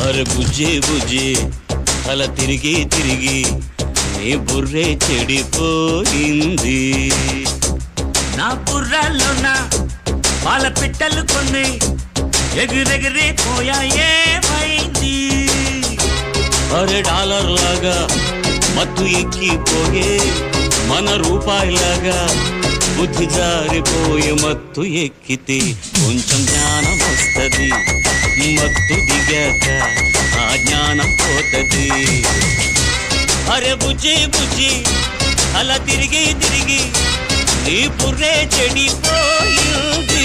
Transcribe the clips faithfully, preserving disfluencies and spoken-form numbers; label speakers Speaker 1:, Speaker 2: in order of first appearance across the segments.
Speaker 1: అరే బుజ్జి బుజ్జి అలా తిరిగి తిరిగి నీ బుర్రే చెడిపోయింది.
Speaker 2: నా బుర్రలోన వాళ్ళ పిట్టలు కొన్ని ఎగిరెగిరి పోయాయేమైంది.
Speaker 1: అరే డాలర్ లాగా మత్తు ఎక్కిపోయే మన రూపాయిలాగా బుద్ధి జారిపోయే మత్తు ఎక్కితే కొంచెం జ్ఞానం వస్తది, మత్తు దిగాక ఆ జ్ఞానం పోతది. అరే బుజ్జి బుజ్జి అలా తిరిగి తిరిగి నీ బుర్రే చెడిపోయింది.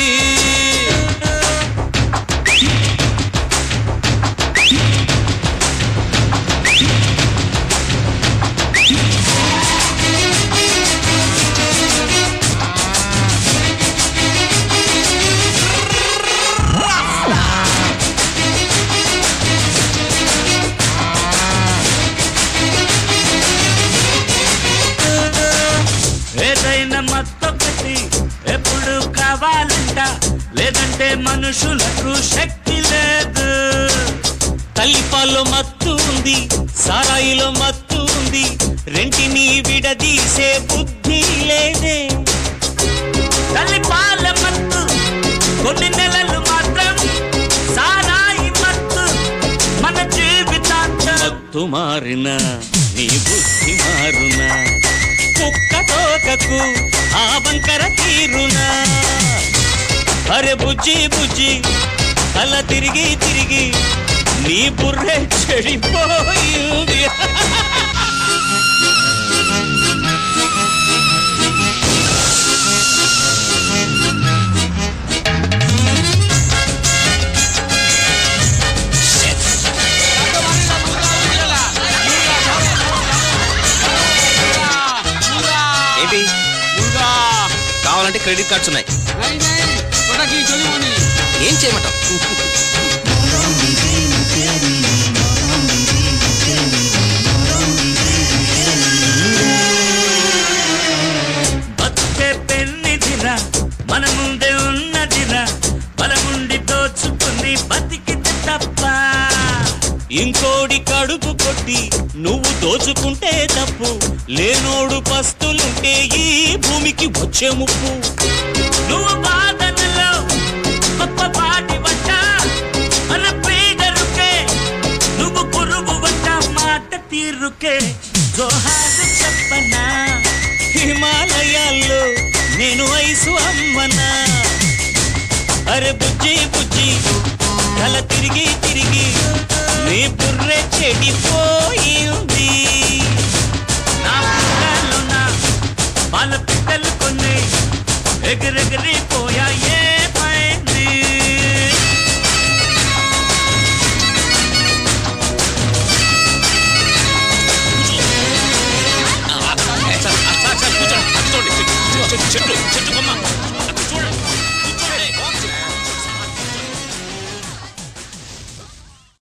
Speaker 2: ఏదైనా మత్తొకటి ఎప్పుడు కావాలంట, లేదంటే మనుషులకు శక్తి లేదు.
Speaker 1: తల్లిపాల్లో మత్తు ఉంది, సారాయిలో మత్తు ఉంది, రెంటిని విడదీసే బుద్ధి లేదే.
Speaker 2: తల్లిపాల మత్తు కొన్ని నెలలు మాత్రం, సారాయి మత్తు మన జీవితాంతం.
Speaker 1: మత్తు మారిన నీ బుద్ధి మారునా, కుక్క తోకకు ఆ వంకర తీరునా. అరే బుజ్జి బుజ్జి అలా తిరిగి తిరిగి నీ బుర్రే చెడిపోయింది.
Speaker 3: ఏంటి కావాలంటే క్రెడిట్ కార్డ్స్ ఉన్నాయి, ఏం చేయమంటావు?
Speaker 2: బతుకే పెన్నిదిరా, మన ముందే ఉన్నదిరా, బలముండి దోచుకుని బతికితే తప్ప.
Speaker 1: ఇంకోడి కడుపు కొట్టి నువ్వు దోచుకుంటే తప్పు, లేనోడు పస్తులుంటే ఈ భూమికి వచ్చే ముప్పు.
Speaker 2: నువ్వు బాధనలో గొప్ప పాటి వంట, మన పేదరుకే నువ్వు పురుగు వంట, మాట తీరుకే జోహారు చెప్పనా.
Speaker 1: హిమాలయాల్లో నేను ఐసు అమ్మనా. అరే బుజ్జి బుజ్జి కల తిరిగి తిరిగి నీ బుర్రె చెడిపోయింది.
Speaker 2: నా పిల్లలున్న వాళ్ళ పిట్టలు కొన్ని ఎగిరెగిరి పోయాయే.